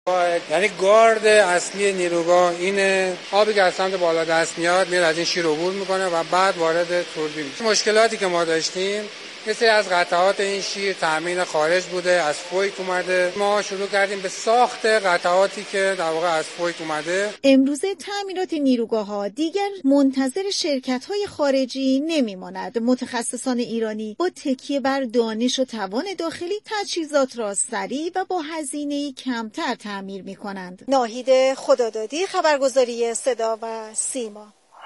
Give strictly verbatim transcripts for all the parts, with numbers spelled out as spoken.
یعنی گارد اصلی نیروگاه اینه، آبی که از سمت بالا دست میاد میاد از این شیر عبور میکنه و بعد وارد توربین میشه. مشکلاتی که ما داشتیم یه سری از قطعات این شیر تامین خارج بوده، از فویک اومده. ما شروع کردیم به ساخت قطعاتی که در واقع از فویک اومده. امروزه تعمیرات نیروگاه‌ها دیگر منتظر شرکت‌های خارجی نمی‌ماند. متخصصان ایرانی با تکیه بر دانش و توان داخلی تجهیزات را سریع و با هزینه‌ای کمتر تعمیر می‌کنند. ناهید خدادادی، خبرگزاری صدا و سیما.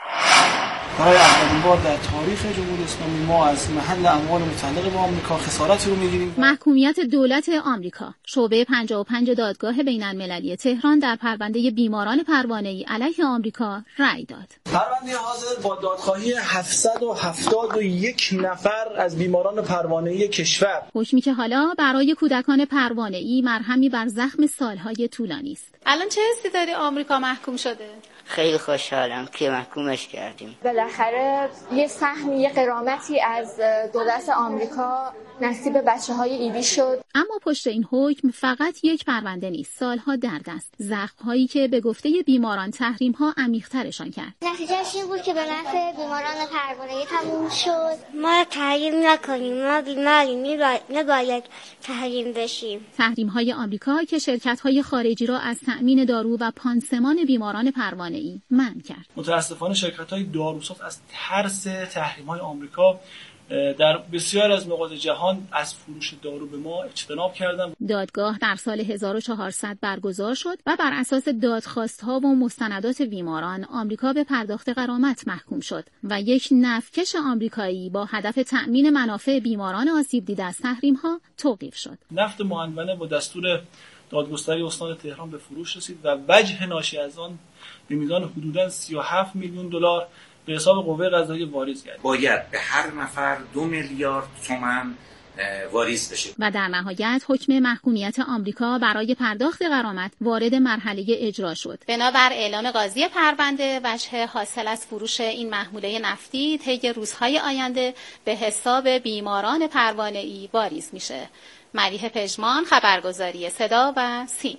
برای اولین بار در تاریخ جمهوری اسلامی ما از محل اموال متعلق به آمریکا خسارتی رو میگیریم. محکومیت دولت آمریکا. شعبه پنجاه و پنج دادگاه بین‌المللی تهران در پرونده بیماران پروانه‌ای علیه آمریکا رأی داد. پرونده حاضر با دادخواهی هفتصد و هفتاد و یک نفر از بیماران پروانه‌ای کشور. حکمی که حالا برای کودکان پروانه‌ای مرهمی بر زخم سالهای طولانی است. الان چه حسی داری آمریکا محکوم شده؟ خیلی خوشحالم که محکومش کردیم. بالاخره یه سهمی، یه غرامتی از دولت آمریکا نصیب بچه‌های ایبی شد. اما پشت این حکم فقط یک پرونده نیست، سالها درد است. زخم‌هایی که به گفته بیماران تحریم‌ها عمیق‌ترشان کرد. نتیجهش این بود که به نفع بیماران پروانه‌ای تموم شد. ما تحریم نکنیم، ما بیماریم، نباید تحریم بشیم. تحریم‌های آمریکا که شرکت‌های خارجی را از تأمین دارو و پانسمان بیماران پروانه‌ای منع کرد. متأسفانه شرکت‌های داروساز از ترس تحریم‌های آمریکا در بسیار از نقاط جهان از فروش دارو به ما اجتناب کردند. دادگاه در سال هزار و چهارصد برگزار شد و بر اساس دادخواست‌ها و مستندات بیماران آمریکا به پرداخت غرامت محکوم شد و یک نفتکش آمریکایی با هدف تأمین منافع بیماران آسیب دیده از تحریم‌ها توقیف شد. نفت مهندونه با دستور دادگستری استان تهران به فروش رسید و وجه ناشی از آن به میزان حدوداً سی و هفت میلیون دلار به حساب قوه قضاییه واریز گردید. باید به هر نفر دو میلیارد تومان واریز بشه. و در نهایت حکم محکومیت آمریکا برای پرداخت غرامت وارد مرحله اجرا شد. بنابر اعلام قاضی پرونده، وجه حاصل از فروش این محموله نفتی طی روزهای آینده به حساب بیماران پروانه‌ای واریز میشه. ملیحه پژمان، خبرگزاری صدا و سیما.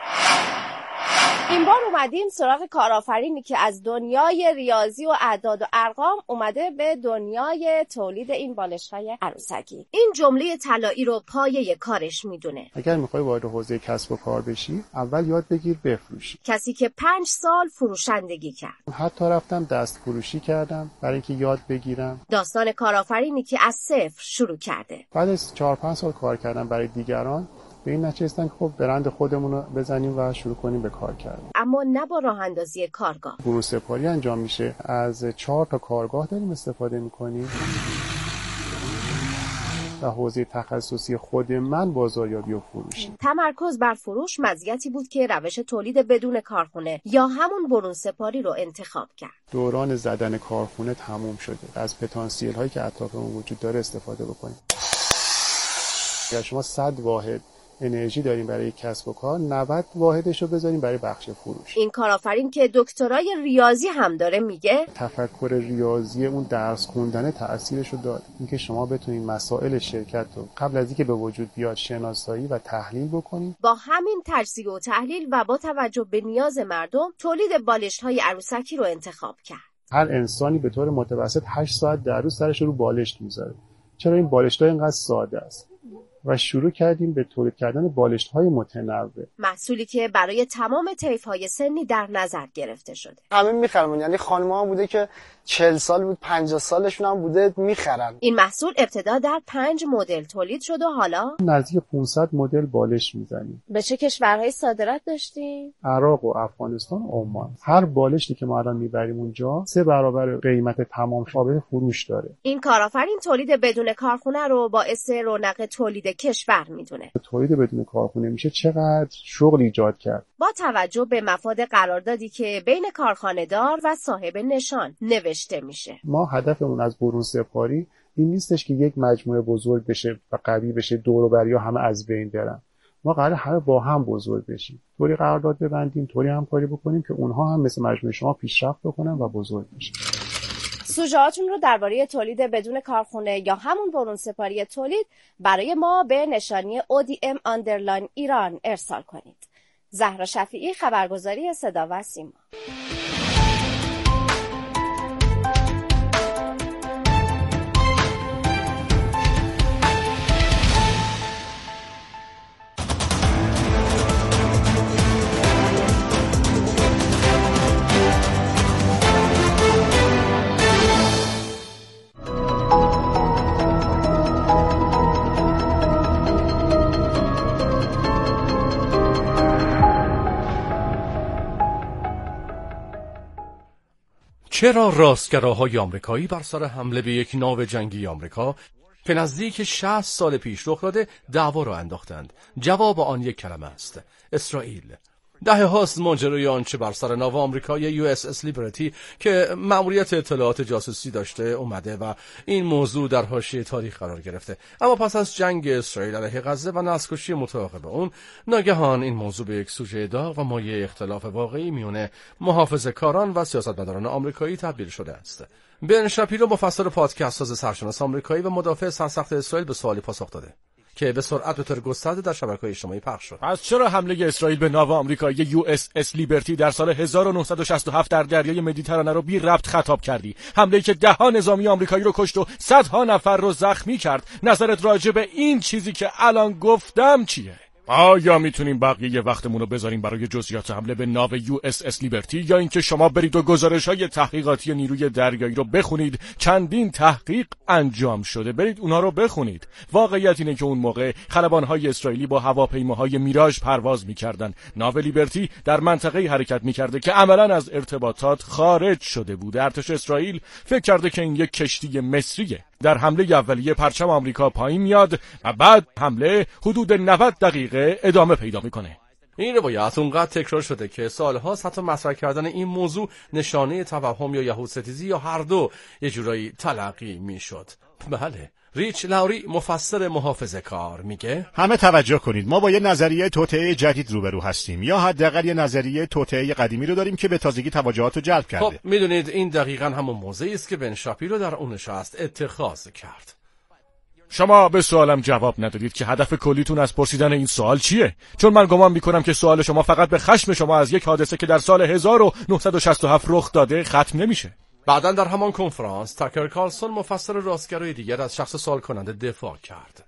این بار اومدیم سراغ کارآفرینی که از دنیای ریاضی و اعداد و ارقام اومده به دنیای تولید این بالش‌های عروسکی. این جمله طلایی رو پایه کارش میدونه. اگر میخوای وارد حوزه کسب و کار بشی، اول یاد بگیر بفروشی. کسی که پنج سال فروشندگی کرد. حتی رفتم دست فروشی کردم برای اینکه یاد بگیرم. داستان کارآفرینی که از صفر شروع کرده. بعد از چهار پنج سال کار کردم برای دیگران، به این نتیجه رسیدم که خب برند خودمون رو بزنیم و شروع کنیم به کار کردن. اما نه با راه اندازی کارگاه. برون سپاری انجام میشه. از چهار تا کارگاه داریم استفاده میکنیم. و حوزه تخصصی خود من بازاریابی و فروش. تمرکز بر فروش مزیتی بود که روش تولید بدون کارخونه یا همون برون سپاری رو انتخاب کرد. دوران زدن کارخونه تموم شده. از پتانسیل هایی که اطرافمون وجود داره استفاده بکنیم. اگر شما صد واحد انرژی داریم برای کسب و کار، نود واحدش رو بذاریم برای بخش فروش. این کارآفرین که دکترای ریاضی هم داره میگه تفکر ریاضی اون درس خوندن تأثیرش رو داره. اینکه شما بتونید مسائل شرکت رو قبل از اینکه به وجود بیاد شناسایی و تحلیل بکنید. با همین تجزیه و تحلیل و با توجه به نیاز مردم تولید بالشت‌های عروسکی رو انتخاب کرد. هر انسانی به طور متوسط هشت ساعت در روز سرش رو بالشت میذاره. چرا این بالشت‌ها اینقدر ساده است؟ و شروع کردیم به تولید کردن بالشت‌های متنوع، محصولی که برای تمام طیف‌های سنی در نظر گرفته شده. همه می‌خرن، یعنی خانم‌ها بوده که چهل سال بود، پنجاه سالشون هم بوده می‌خرن. این محصول ابتدا در پنج مدل تولید شد و حالا نزدیک پانصد مدل بالش می‌زنیم. به چه کشورهای صادرات داشتیم؟ عراق و افغانستان و عمان. هر بالشتی که ما الان می‌بریم اونجا سه برابر قیمت تمام شابه فروش داره. این کارآفرین تولید بدون کارخونه رو باعث رونق تولید کشور میدونه. تولید بدون کارخونه میشه چقدر شغل ایجاد کرد. با توجه به مفاد قراردادی که بین کارخانه دار و صاحب نشان نوشته میشه. ما هدفمون از برون سپاری این نیستش که یک مجموعه بزرگ بشه و قوی بشه، دور و بریا همه از بین برن. ما قراره همه با هم بزرگ بشیم. طوری قرارداد ببندیم، طوری همکاری بکنیم که اونها هم مثل مجموعه شما پیشرفت بکنن و بزرگ بشن. سوژه‌هاتون رو درباره تولید بدون کارخونه یا همون برون سپاری تولید برای ما به نشانی او دی ام آندرلاین ایران ارسال کنید. زهرا شفیعی، خبرگزاری صدا و سیما. چرا راستگراهای آمریکایی بر سر حمله به یک ناو جنگی آمریکا که نزدیک شصت سال پیش رخ داده دعوا را انداختند؟ جواب آن یک کلمه است: اسرائیل. دهه هاست ماجرای آنچه بر سر ناو آمریکایی یو اس اس لیبرتی که مأموریت اطلاعات جاسوسی داشته اومده و این موضوع در حاشیه تاریخ قرار گرفته. اما پس از جنگ اسرائیل علیه غزه و نسل‌کشی متعاقب اون، ناگهان این موضوع به یک سوژه داغ و مایه اختلاف واقعی میون محافظه‌کاران و سیاستمداران آمریکایی تبدیل شده است. بن شاپیرو، مفسر پادکست ساز سرشناس آمریکایی و مدافع سرسخت اسرائیل، به سوالی پاسخ داده که به سرعت به طور گسترده در شبکه‌های اجتماعی پخش شد. پس چرا حمله اسرائیل به ناو آمریکایی یو اس اس لیبرتی در سال هزار و نهصد و شصت و هفت در دریای مدیترانه رو بی ربط خطاب کردی؟ حمله‌ای که ده ها نظامی آمریکایی رو کشت و صدها نفر رو زخمی کرد. نظرت راجع به این چیزی که الان گفتم چیه؟ آیا میتونیم بقیه وقتمون رو بذاریم برای جزئیات حمله به ناو یو اس اس لیبرتی، یا اینکه شما برید و گزارش‌های تحقیقاتی نیروی دریایی رو بخونید؟ چندین تحقیق انجام شده، برید اونا رو بخونید. واقعیت اینه که اون موقع خلبان‌های اسرائیلی با هواپیماهای میراژ پرواز می‌کردن. ناو لیبرتی در منطقه‌ای حرکت می‌کرده که عملاً از ارتباطات خارج شده بود. ارتش اسرائیل فکر کرده که این یک کشتی مصریه. در حمله اولیه پرچم آمریکا پایین میاد و بعد حمله حدود نود دقیقه ادامه پیدا میکنه. این روایت اونقدر تکرار شده که سال‌هاست حتی مطرح کردن این موضوع نشانه توهم یا یهودستیزی یا هر دو یه جورایی تلقی میشد. بله، ریچ لاوری، مفسر محافظه‌کار، میگه همه توجه کنید، ما با یه نظریه توطئه جدید روبرو هستیم، یا حداقل یه نظریه توطئه قدیمی رو داریم که به تازگی توجهات رو جلب کرده. خب میدونید این دقیقاً همون موضوعی است که بن شاپیرو در اون نشست اتخاذ کرد. شما به سوالم جواب ندادید که هدف کلیتون از پرسیدن این سوال چیه؟ چون من گمان میکنم که سوال شما فقط به خشم شما از یک حادثه که در سال هزار و نهصد و شصت و هفت رخ داده ختم نمیشه. بعداً در همان کنفرانس تاکر کارلسون، مفسر راستگرای دیگر، از شخص سوال کننده دفاع کرد.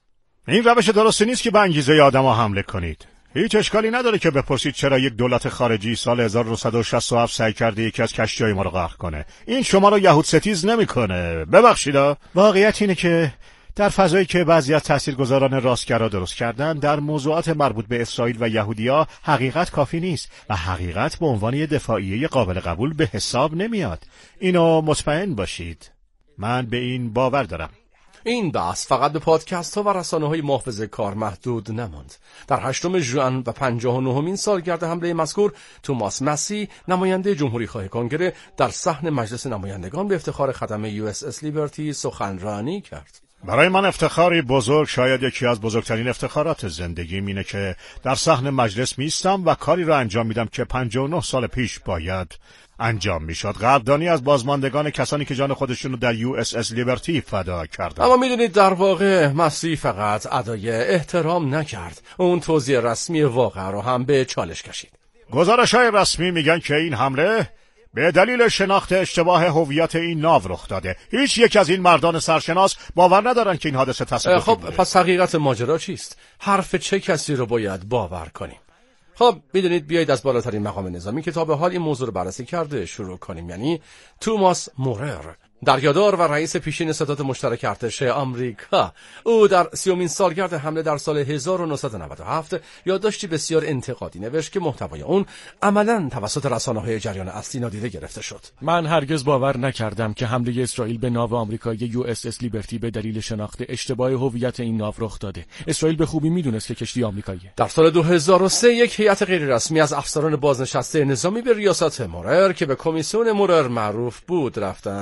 این روش درستی نیست که به انگیزه آدم‌ها حمله کنید. هیچ اشکالی نداره که بپرسید چرا یک دولت خارجی سال هزار و نهصد و شصت و هفت سعی کرده یکی از کشتی‌های ما رو غرق کنه. این شما رو یهود ستیز نمی‌کنه. ببخشید. واقعیت اینه که در فضایی که بعضی از تاثیرگذاران راستگرا درست کردن، در موضوعات مربوط به اسرائیل و یهودیا حقیقت کافی نیست و حقیقت به عنوان یه دفاعیه قابل قبول به حساب نمیاد. اینو مطمئن باشید. من به این باور دارم. این بحث فقط به پادکست ها و رسانه های محافظه کار محدود نماند. در هشتم ژوئن و پنجاه و نهمین سالگرد حمله مذکور، توماس مسی، نماینده جمهوری خواه کنگره، در صحن مجلس نمایندگان به افتخار خدمه یو اس اس لیبرتی سخنرانی کرد. برای من افتخاری بزرگ، شاید یکی از بزرگترین افتخارات زندگیم، اینه که در صحن مجلس میستم و کاری را انجام میدم که پنجاه و نه سال پیش باید انجام میشد. قدردانی از بازماندگان کسانی که جان خودشون رو در یو اس اس لیبرتی فدا کردن. اما میدونید در واقع مسی فقط ادای احترام نکرد، اون توضیح رسمی واقعه رو هم به چالش کشید. گزارش‌های رسمی میگن که این حمله به دلیل شناخت اشتباه هویت این ناو رخ داده. هیچ یک از این مردان سرشناس باور ندارن که این حادثه تصادفی خب بوده. پس حقیقت ماجرا چیست؟ حرف چه کسی رو باید باور کنیم؟ خب میدونید، بیایید از بالاترین مقام نظامی که تا به حال این موضوع رو بررسی کرده شروع کنیم، یعنی توماس مورر، دریادار و رئیس پیشین ستاد مشترک ارتش آمریکا. او در سیومین سالگرد حمله در سال هزار و نهصد و نود و هفت یادداشتی بسیار انتقادی نوشت که محتوای اون عملاً توسط رسانه‌های جریان اصلی نادیده گرفته شد. من هرگز باور نکردم که حمله اسرائیل به ناو آمریکایی یو اس اس لیبرتی به دلیل شناخت اشتباه هویت این ناو رخ داده. اسرائیل به خوبی میدونست که کشتی آمریکاییه. در سال دو هزار و سه یک هیئت غیر رسمی از افسران بازنشسته نظامی به ریاست مورر که به کمیسیون مورر معروف بود رفتند.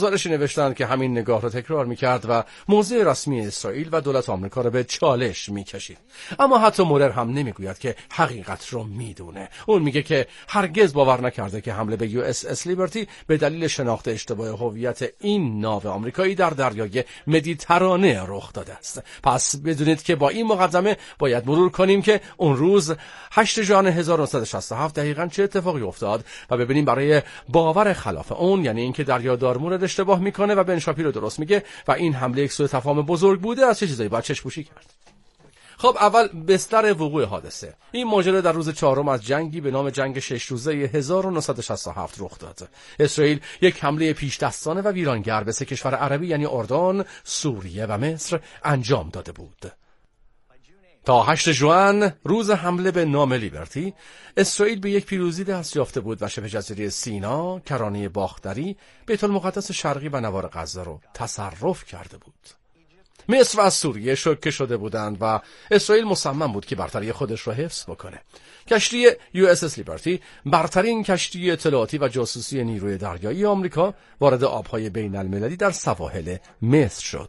گزارشی نوشتند که همین نگاه را تکرار میکرد و موضع رسمی اسرائیل و دولت آمریکا را به چالش میکشید. اما حتی مورر هم نمیگوید که حقیقت رو میدونه. اون میگه که هرگز باور نکرده که حمله به یو اس اس لیبرتی به دلیل شناخت اشتباه هویت این ناو آمریکایی در دریای مدیترانه رخ داده است. پس بدونید که با این مقدمه باید مرور کنیم که اون روز هشتم ژوئن هزار و نهصد و شصت و هفت دقیقاً چه اتفاقی افتاد و ببینیم برای باور خلاف اون، یعنی اینکه دریادار مورد اشتباه میکنه و بن شاپیرو درست میگه و این حمله یک سوء تفاهم بزرگ بوده، از چه چیزایی باید چشم‌پوشی کرد. خب اول بستر وقوع حادثه. این ماجرا در روز چهارم از جنگی به نام جنگ شش روزه هزار و نهصد و شصت و هفت رخ داد. اسرائیل یک حمله پیش دستانه و ویرانگر به سه کشور عربی یعنی اردن، سوریه و مصر انجام داده بود. تا هشتم ژوئن روز حمله به نام لیبرتی، اسرائیل به یک پیروزی دست یافته بود و شبه جزیره سینا، کرانه باختری، بیت المقدس شرقی و نوار غزه رو تصرف کرده بود. مصر و از سوریه شوکه شده بودند و اسرائیل مصمم بود که برتری خودش رو حفظ بکنه. کشتی یو اس اس لیبرتی، برترین کشتی اطلاعاتی و جاسوسی نیروی دریایی آمریکا، وارد آبهای بین المللی در سواحل مصر شد.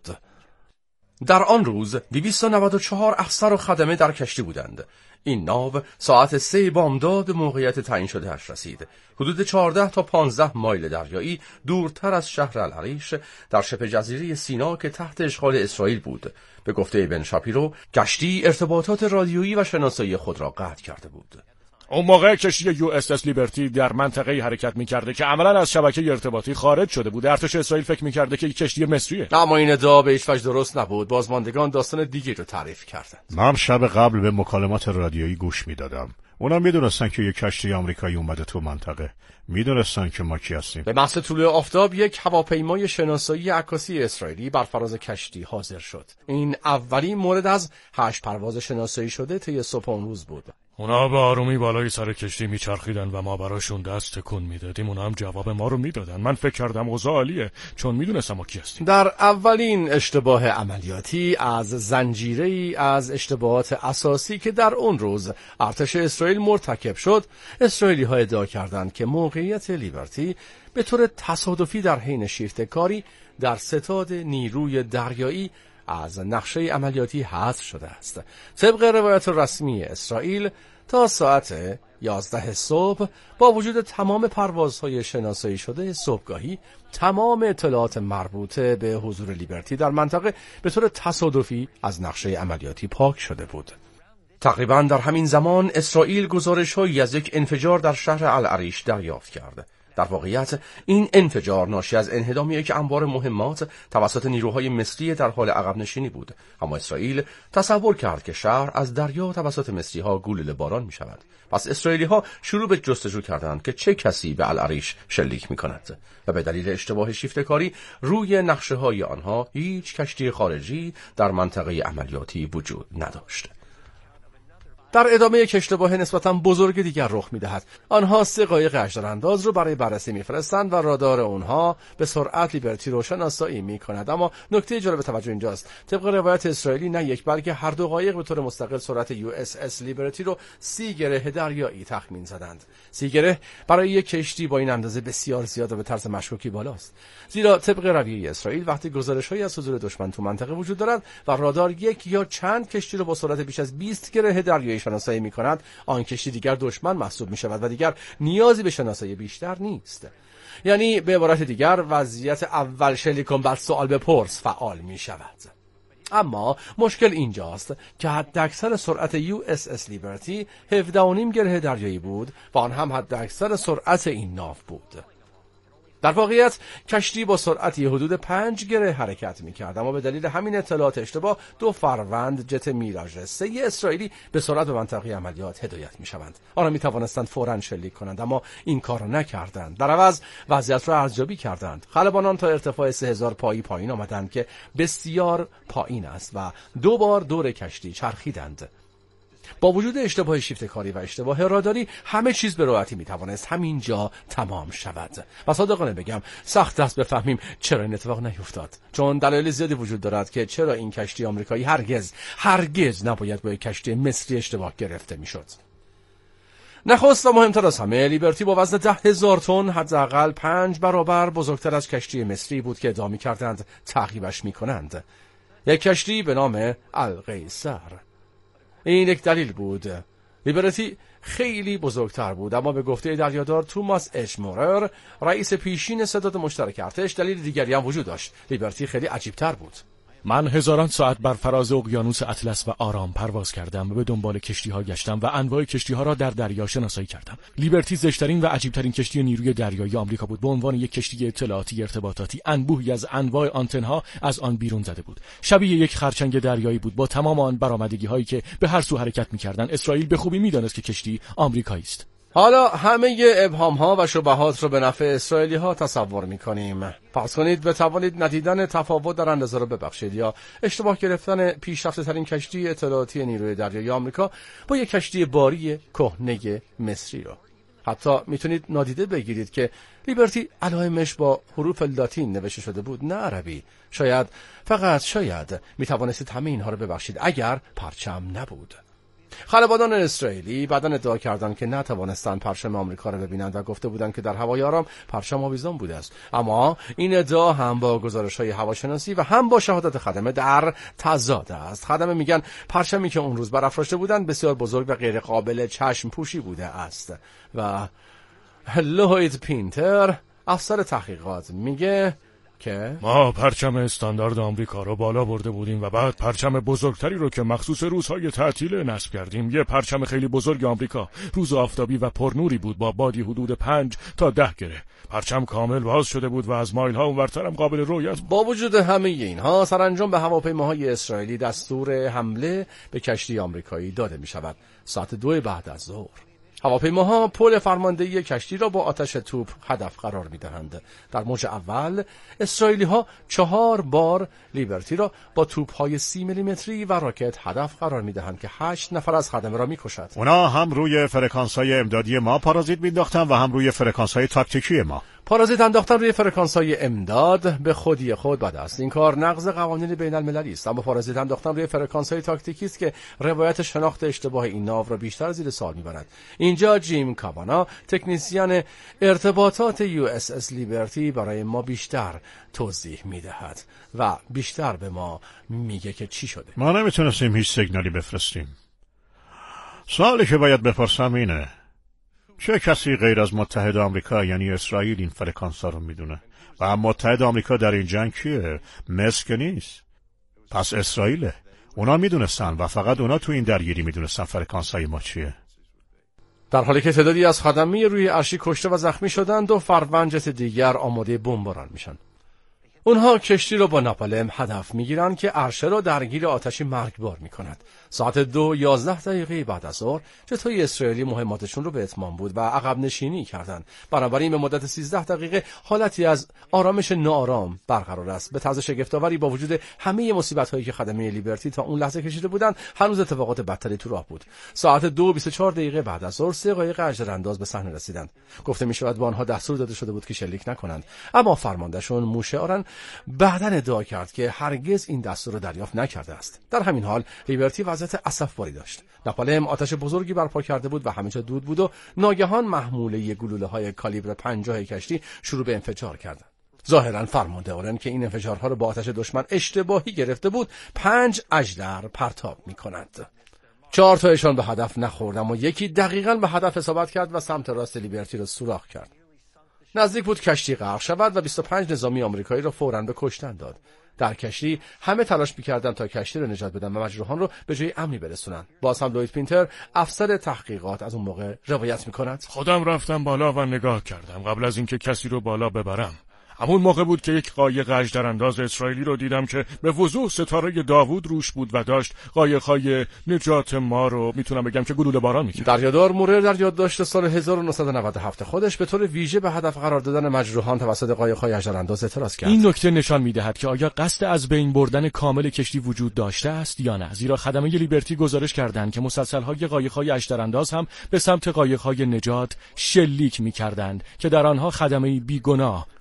در آن روز دویست و نود و چهار افسر و خدمه در کشتی بودند. این ناو ساعت سه بامداد موقعیت تعیین شده اش رسید. حدود چهارده تا پانزده مایل دریایی دورتر از شهر العریش در شبه جزیره سینا که تحت اشغال اسرائیل بود. به گفته بن شاپیرو، کشتی ارتباطات رادیویی و شناسایی خود را قطع کرده بود. اون موقع کشتی یو اس اس لیبرتی در منطقه‌ای حرکت می‌کرده که عملاً از شبکه ارتباطی خارج شده بود. ارتش اسرائیل فکر می‌کرده که یک کشتی مصریه. اما این ادعا به هیچ وجه درست نبود. بازماندگان داستان دیگری رو تعریف کردند. من شب قبل به مکالمات رادیویی گوش میدادم. اونا میدونستن که یک کشتی آمریکایی اومده تو منطقه. میدونستن که ما کی هستیم. به محض طلوع آفتاب یک هواپیمای شناسایی عکاسی اسرائیلی بر فراز کشتی حاضر شد. این اولین مورد از هشت پرواز شناسایی شده طی صبح اون روز بود. اونا به آرومی بالای سر کشتی میچرخیدن و ما براشون دست تکون میدادیم. اونا هم جواب ما رو میدادن. من فکر کردم اوضاع عالیه چون میدونستم ما کی هستیم. در اولین اشتباه عملیاتی از زنجیره‌ای از اشتباهات اساسی که در اون روز ارتش اسرائیل مرتکب شد، اسرائیلی‌ها ادعا کردند که موقعیت لیبرتی به طور تصادفی در حین شیفتکاری در ستاد نیروی دریایی از نقشه عملیاتی حذف شده است. طبق روایت رسمی اسرائیل تا ساعت یازده صبح با وجود تمام پروازهای شناسایی شده صبحگاهی، تمام اطلاعات مربوطه به حضور لیبرتی در منطقه به طور تصادفی از نقشه عملیاتی پاک شده بود. تقریبا در همین زمان اسرائیل گزارش‌هایی از یک انفجار در شهر العریش دریافت کرد. در واقعیت این انفجار ناشی از انهدام یک انبار مهمات توسط نیروهای مصری در حال عقب نشینی بود. اما اسرائیل تصور کرد که شهر از دریا توسط مصری‌ها گلوله باران می شود. پس اسرائیلی‌ها شروع به جستجو کردند که چه کسی به العریش شلیک می‌کند و به دلیل اشتباه شیفته‌کاری روی نقشه‌های آنها هیچ کشتی خارجی در منطقه عملیاتی وجود نداشت. در ادامه یک اشتباه نسبتاً بزرگ دیگر رخ می‌دهد. آنها سه قایق اجدرانداز رو برای بررسی می‌فرستند و رادار اونها به سرعت لیبرتی رو شناسایی می‌کند. اما نکته جالب توجه اینجاست، طبق روایت اسرائیلی نه یک بلکه هر دو قایق به طور مستقل سرعت یو اس اس لیبرتی رو سی گره دریایی تخمین زدند. سی گره برای یک کشتی با این اندازه بسیار زیاد و به طرز مشکوکی بالاست. زیرا طبق رویه اسرائیل وقتی گزارش‌هایی از حضور دشمن تو منطقه وجود دارد و رادار یک یا چند کشتی رو با سرعت بیش از بیست گره دریایی شناسایی می‌کند، آن کشتی دیگر دشمن محسوب می‌شود و دیگر نیازی به شناسایی بیشتر نیست. یعنی به عبارت دیگر وضعیت اول شلیکن بعد سوال بپرس فعال می‌شود. اما مشکل اینجاست که حداکثر سرعت یو اس اس لیبرتی هفده و نیم گره دریایی بود و آن هم حداکثر سرعت این ناو بود. در واقعیت کشتی با سرعتی حدود پنج گره حرکت می‌کرد، اما به دلیل همین اطلاعات اشتباه دو فروند جت میراژ سه اسرائیلی به سرعت به منطقه عملیات هدایت می‌شوند. آنها می‌توانستند فوراً شلیک کنند، اما این کار را نکردند. در عوض وضعیت را ارزیابی کردند. خلبانان تا ارتفاع سه هزار پایی پایین آمدند که بسیار پایین است و دو بار دور کشتی چرخیدند. با وجود اشتباه شیفته‌کاری و اشتباه راداری همه چیز به راحتی میتوانست همینجا تمام شود. و صادقانه بگم سخت است بفهمیم چرا این اتفاق نیفتاد، چون دلایل زیادی وجود دارد که چرا این کشتی آمریکایی هرگز هرگز نباید با یک کشتی مصری اشتباه گرفته میشد. نخست و مهمتر از همه، لیبرتی با وزن ده هزار تن حداقل پنج برابر بزرگتر از کشتی مصری بود که ادعا می‌کردند تعقیبش می‌کنند. یک کشتی به نام القیصر. این یک دلیل بود. لیبرتی خیلی بزرگتر بود، اما به گفته دریادار توماس اچ مورر، رئیس پیشین ستاد مشترک ارتش، دلیل دیگری هم وجود داشت. لیبرتی خیلی عجیب‌تر بود. من هزاران ساعت بر فراز اقیانوس اطلس و آرام پرواز کردم و به دنبال کشتی‌ها گشتم و انواع کشتی‌ها را در دریا شناسایی کردم. لیبرتی زشترین و عجیب‌ترین کشتی نیروی دریایی آمریکا بود. به عنوان یک کشتی اطلاعاتی ارتباطاتی، انبوهی از انواع آنتن‌ها از آن بیرون زده بود. شبیه یک خرچنگ دریایی بود با تمام آن برآمدگی‌هایی که به هر سو حرکت می‌کردند. اسرائیل به خوبی می‌دانست که کشتی آمریکایی است. حالا همه ابهام‌ها و شبهات رو به نفع اسرائیلی‌ها تصور می‌کنیم. فرض کنید بتوانید ندیدن تفاوت در اندازه رو ببخشید یا اشتباه گرفتن پیشرفته‌ترین کشتی اطلاعاتی نیروی دریایی آمریکا با یک کشتی باری کهنه مصری رو. حتی میتونید نادیده بگیرید که لیبرتی علائمش با حروف لاتین نوشته شده بود، نه عربی. شاید، فقط شاید، میتوانستید همه اینها رو ببخشید اگر پرچم نبود. خلبانان اسرائیلی بعداً ادعا کردند که نتوانستند پرچم آمریکا را ببینند و گفته بودند که در هوای آرام پرچم آویزان بوده است. اما این ادعا هم با گزارش‌های هواشناسی و هم با شهادت خدمه در تضاد است. خدمه میگن پرچمی که اون روز برافراشته بودند بسیار بزرگ و غیر قابل چشم پوشی بوده است. و لوید پینتر، افسر تحقیقات، میگه که ما پرچم استاندارد آمریکا رو بالا برده بودیم و بعد پرچم بزرگتری رو که مخصوص روزهای تعطیل نصب کردیم. یه پرچم خیلی بزرگ آمریکا، روز آفتابی و پرنوری بود با بادی حدود پنج تا ده گره. پرچم کامل باز شده بود و از مایل ها اونورترم قابل رؤیت. با وجود همه اینها، سرانجام به هواپیماهای اسرائیلی دستور حمله به کشتی آمریکایی داده می شود. ساعت دو بعد از ظهر هواپیماها پل فرماندهی کشتی را با آتش توپ هدف قرار می‌دهند. در موج اول اسرائیلی‌ها چهار بار لیبرتی را با توپ‌های سی میلیمتری و راکت هدف قرار می‌دهند که هشت نفر از خدمه را می‌کشد. اونا هم روی فرکانس‌های امدادی ما پارازیت می‌انداختن و هم روی فرکانس‌های تاکتیکی ما. پارازیت انداختن روی فرکانس‌های امداد به خودی خود بد است. این کار نقض قوانین بین‌المللی است. اما پارازیت انداختن روی فرکانس‌های تاکتیکی است که روایت شناخت اشتباه این ناو را بیشتر زیر سوال می‌برد. اینجا جیم کاوانا، تکنیسیان ارتباطات یو اس اس لیبرتی، برای ما بیشتر توضیح می‌دهد و بیشتر به ما میگه که چی شده. ما نمیتونستیم هیچ سیگنالی بفرستیم. سوالی که باید بپرسم اینه: چه کسی غیر از متحد آمریکا یعنی اسرائیل این فرکانس‌ها رو میدونه؟ و متحد آمریکا در این جنگ کیه؟ مصر که نیست. پس اسرائیله. اونا میدونستن و فقط اونا تو این درگیری میدونستن فرکانس‌های ما چیه. در حالی که تعدادی از خدمه روی عرشی کشته و زخمی شدن، دو فروند جت دیگر آماده بمباران میشن. اونها کشتی رو با ناپالم هدف میگیرن که عرشه را درگیر آتشی مرگبار میکند. ساعت دو یازده دقیقه بعد از ظهر جت‌های اسرائیلی مهماتشون رو به اتمام بود و عقب نشینی کردند. بنابراین به مدت سیزده دقیقه حالتی از آرامش ناآرام برقرار است. به طرز شگفت‌آوری با وجود همه مصیبت‌هایی که خدمه لیبرتی تا اون لحظه کشیده بودند، هنوز اتفاقات بدتری تو راه بود. ساعت دو و بیست و چهار دقیقه بعد از ظهر سه قایق اژدرانداز به صحنه رسیدند. گفته می‌شود به آنها دستور داده شده بود که شلیک نکنند، اما فرماندهشون موشعارن بعداً ادعا کرد که هرگز این دستور را دریافت نکرده است. در همین حال لیبرتی وضعیت اسفباری داشت. ناپالم آتش بزرگی برپا کرده بود و همه جا دود بود و ناگهان محموله گلوله‌های کالیبر پنجاه کشتی شروع به انفجار کردند. ظاهراً فرمانده اورن که این انفجارها را با آتش دشمن اشتباهی گرفته بود، پنج اژدر پرتاب می‌کنند. چهار تایشان به هدف نخورد، اما یکی دقیقاً به هدف اصابت کرد و سمت راست لیبرتی را سوراخ کرد. نزدیک بود کشتی غرق شود و بیست و پنج نظامی آمریکایی را فوراً به کشتن داد. در کشتی همه تلاش می‌کردند تا کشتی را نجات بدن و مجروحان را به جای امنی برسونند. باز هم لوید پینتر، افسر تحقیقات، از اون موقع روایت می‌کند: خودم رفتم بالا و نگاه کردم قبل از اینکه کسی رو بالا ببرم. همون موقع بود که یک قایق اژدرانداز اسرائیلی رو دیدم که به وضوح ستاره داوود روش بود و داشت قایق‌های نجات ما رو، میتونم بگم که گلوله باران می‌کرد. دریادار مورر در یادداشت سال هزار و نهصد و نود و هفت خودش به طور ویژه به هدف قرار دادن مجروحان توسط قایق‌های اژدرانداز اعتراض کرد. این نکته نشان می‌دهد که آیا قصد از بین بردن کامل کشتی وجود داشته است یا نه، زیرا خدمه لیبرتی گزارش کردند که مسلسل‌های قایق‌های اژدرانداز هم به سمت قایق‌های نجات شلیک می‌کردند که در آنها خدمه بیگناه وجود داشت.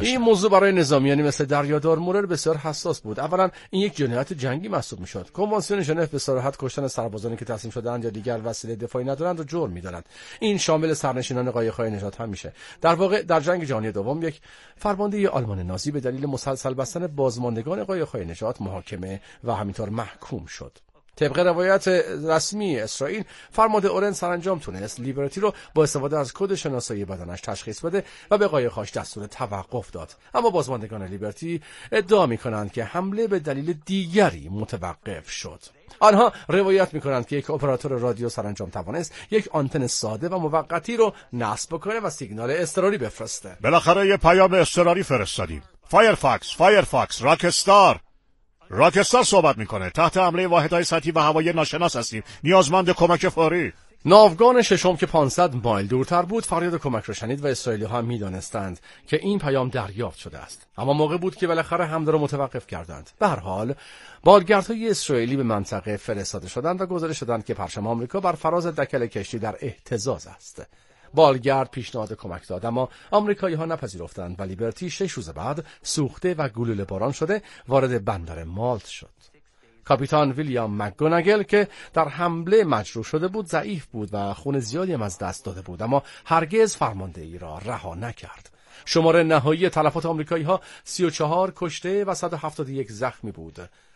این موضوع برای نظامیانی مثل دریادار مورر بسیار حساس بود. اولا این یک جنایت جنگی محسوب میشد. کنوانسیون ژنو به صراحت کشتن سربازانی که تسلیم شده‌اند یا دیگر وسیله دفاعی ندارند را جرم می‌داند. این شامل سرنشینان قایق‌های نجات هم میشه. در واقع در جنگ جهانی دوم یک فرمانده آلمان نازی به دلیل مسلسل بستن بازماندگان قایق‌های نجات محاکمه و همینطور محکوم شد. طبق روایت رسمی اسرائیل، فرمانده اورن سرانجام تونست لیبرتی رو با استفاده از کد شناسایی بدنش تشخیص بده و به قایق‌هاش دستور توقف داد. اما بازماندگان لیبرتی ادعا می‌کنند که حمله به دلیل دیگری متوقف شد. آنها روایت می‌کنند که یک اپراتور رادیو سرانجام توانست یک آنتن ساده و موقتی رو نصب بکنه و سیگنال اضطراری بفرسته. بالاخره یه پیام اضطراری فرستادیم. فایرفاکس، فایرفاکس، راکستار. راکستار صحبت میکنه. تحت حمله واحدهای سطحی و هوایی ناشناس هستیم. نیازمند کمک فوری. ناوگان ششم که پانصد مایل دورتر بود فریاد کمک را شنید و اسرائیلی‌ها هم می‌دانستند که این پیام دریافت شده است. اما موقع بود که بالاخره حمله را متوقف کردند. به هر حال بالگردهای اسرائیلی به منطقه فرستاده شدند و گزارش دادند که پرچم آمریکا بر فراز دکل کشتی در اهتزاز است. بالگرد پیشنهاد کمک داد اما آمریکایی‌ها نپذیرفتند و لیبرتی شش روز بعد سوخته و گلوله باران شده وارد بندر مالت شد. کاپیتان ویلیام مکگوناگل که در حمله مجروح شده بود ضعیف بود و خون زیادی هم از دست داده بود، اما هرگز فرماندهی را رها نکرد. شمار نهایی تلفات آمریکایی‌ها سی و چهار کشته و صد و هفتاد و یک زخمی بود.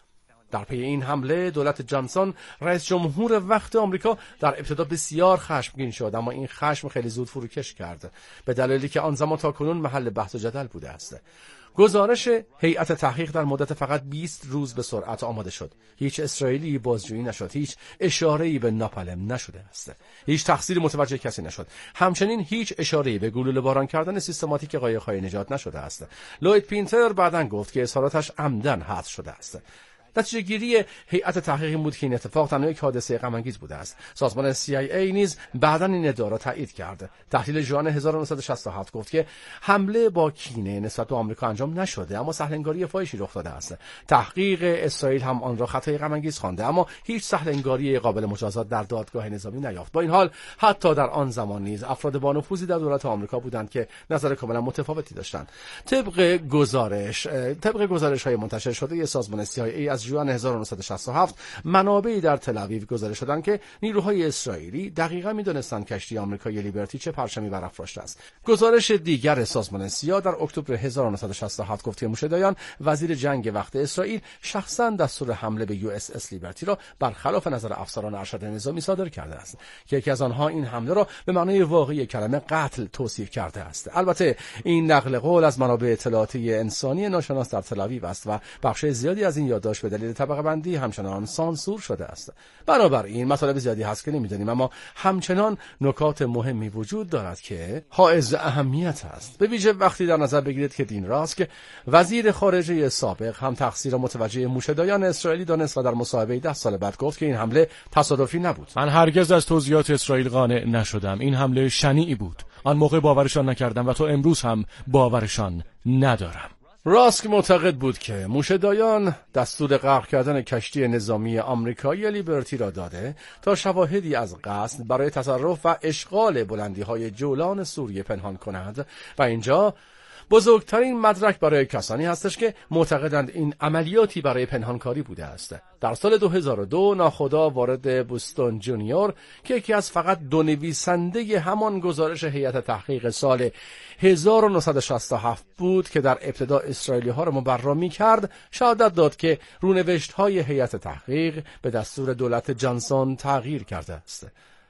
در پی این حمله دولت جانسون رئیس جمهور وقت آمریکا در ابتدا بسیار خشمگین شد، اما این خشم خیلی زود فروکش کرد به دلیلی که آن زمان تاکنون محل بحث و جدل بوده است. گزارش هیئت تحقیق در مدت فقط بیست روز به سرعت آماده شد. هیچ اسرائیلی بازجویی نشد، هیچ اشاره‌ای به ناپلم نشده است، هیچ تقصیری متوجه کسی نشد. همچنین هیچ اشاره‌ای به گلوله باران کردن سیستماتیک قایق‌های نجات نشده است. لوید پینتر بعداً گفت که اظهاراتش عمدن حذف شده است. نتیجه گیری هیئت تحقیق این بود که این اتفاق تنها یک حادثه غم انگیز بوده است. سازمان سی آی ای نیز بعداً این ادعا را تایید کرد. تحلیل ژوئن هزار و نهصد و شصت و هفت گفت که حمله با کینه نسبت به آمریکا انجام نشده، اما سهل‌انگاری فاحشی رخ داده است. تحقیق اسرائیل هم آن را خطای غم انگیز خوانده، اما هیچ سهل‌انگاری قابل مجازات در دادگاه نظامی نیافت. با این حال حتی در آن زمان نیز افراد با نفوذی در دولت آمریکا بودند که نظر کاملا متفاوتی داشتند. طبق گزارش طبق گزارش‌های منتشر شده سازمان سی آی ای از ژوئن هزار و نهصد و شصت و هفت، منابعی در تل‌آویو گزارش دادند که نیروهای اسرائیلی دقیقاً می‌دانستند کشتی آمریکایی لیبرتی چه پرچمی برافراشته است. گزارش دیگر سازمان سیا در اکتبر هزار و نهصد و شصت و هفت گفت که موشه‌دایان وزیر جنگ وقت اسرائیل شخصاً دستور حمله به یو اس اس لیبرتی را برخلاف نظر افسران ارشد نظامی صادر کرده است که یکی از آنها این حمله را به معنای واقعی کلمه قتل توصیف کرده است. البته این نقل قول از منابع اطلاعاتی انسانی ناشناس در تل‌آویو است و بخش زیادی از این یادداشت به دلیل طبقه بندی همچنان سانسور شده است. بنابراین مطالب زیادی هست که نمی‌دانیم، اما همچنان نکات مهمی وجود دارد که حائز اهمیت است، به ویژه وقتی در نظر بگیرید که دین راسک وزیر خارجه سابق هم تقصیر متوجه موشه‌دایان اسرائیلی دانست و در مصاحبه‌ای ده سال بعد گفت که این حمله تصادفی نبود. من هرگز از توضیحات اسرائیل قانع نشدم. این حمله شنیعی بود. آن موقع باورشان نکردم و تا امروز هم باورشان ندارم. راسک معتقد بود که موشه‌دایان دستور غرق کردن کشتی نظامی آمریکایی لیبرتی را داده تا شواهدی از قصد برای تصرف و اشغال بلندی‌های جولان سوریه پنهان کند و اینجا بزرگترین مدرک برای کسانی هستش که معتقدند این عملیاتی برای پنهانکاری بوده است. در سال دو هزار و دو ناخدا وارد بوستون جونیور که یکی از فقط دو نویسنده همان گزارش هیئت تحقیق سال هزار و نهصد و شصت و هفت بود که در ابتدا اسرائیلی ها را مبرا می‌کرد، شهادت داد که رونوشت‌های هیئت تحقیق به دستور دولت جانسون تغییر کرده است.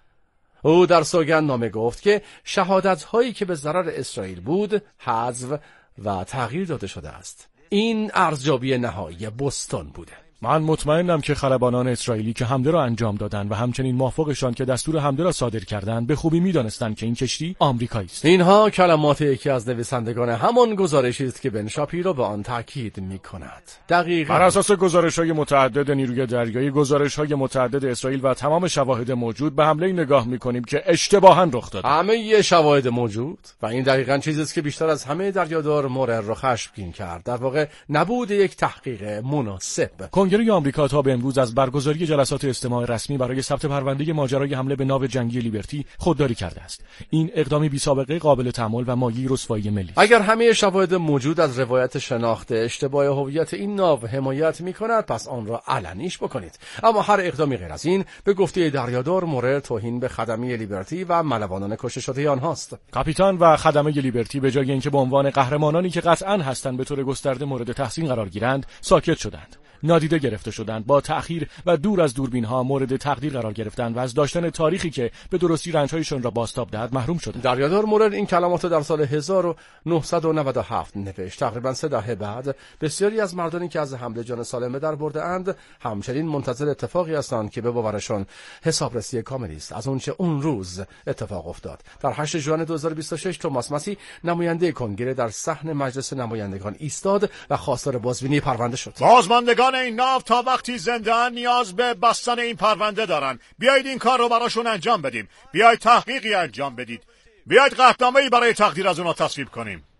او در سوگند نامه گفت که شهادت‌هایی که به ضرر اسرائیل بود حذف و تغییر داده شده است. این ارزیابی نهایی بوستون بوده. من مطمئنم که خلبانان اسرائیلی که حمله را انجام دادند و همچنین موافقشان که دستور حمله را صادر کردند به خوبی می‌دانستند که این کشتی آمریکایی است. اینها کلمات یکی از نویسندگان همان گزارشی است که بن شاپیرو به آن تاکید می‌کند. دقیقاً بر اساس گزارش‌های متعدد نیروی دریایی، گزارش‌های متعدد اسرائیل و تمام شواهد موجود به حمله نگاه می‌کنیم که اشتباهاً رخ داده. همه شواهد موجود و این دقیقاً چیزی است که بیشتر از همه دریادار مورر را خشمگین کرد. در واقع نبود یک تحقیق مناسب. کنگره آمریکا تا به امروز از برگزاری جلسات استماع رسمی برای ثبت پرونده ماجرای حمله به ناو جنگی لیبرتی خودداری کرده است. این اقدامی بی‌سابقه، قابل تأمل و مایه رسوایی ملی است. اگر همه شواهد موجود از روایت شناخته اشتباه هویت این ناو حمایت می‌کند، پس آن را علنیش بکنید. اما هر اقدامی غیر از این به گفته دریادار مورر توهین به خدمه لیبرتی و ملوانان کشته شده آنهاست. کاپیتان و خدمه لیبرتی به جای اینکه به عنوان قهرمانانی که قطعاً هستند به طور گسترده مورد تحسین قرار گیرند، ساکت شدند. نادیده گرفته شدند، با تأخیر و دور از دوربین‌ها مورد تقدیر قرار گرفتند و از داشتن تاریخی که به درستی رنج‌هایشان را بازتاب دهد محروم شدند. دریادار مورر این کلمات در سال هزار و نهصد و نود و هفت نوشت. تقریباً سه دهه بعد بسیاری از مردانی که از حمله جان سالم به در برده‌اند همچنین منتظر اتفاقی هستند که به باورشان حسابرسی کاملی است از اونچه اون روز اتفاق افتاد. در هشتم ژوئن دو هزار و بیست و شش توماس مسی نماینده کنگره در صحن مجلس نمایندگان ایستاد و خواستار بازبینی پرونده شد. بازماندگان این ناو تا وقتی زنده نیاز به بستن این پرونده دارن. بیایید این کار رو براشون انجام بدیم. بیایید تحقیقی انجام بدید. بیایید قطعنامه‌ای برای تقدیر از اونا تصویب کنیم.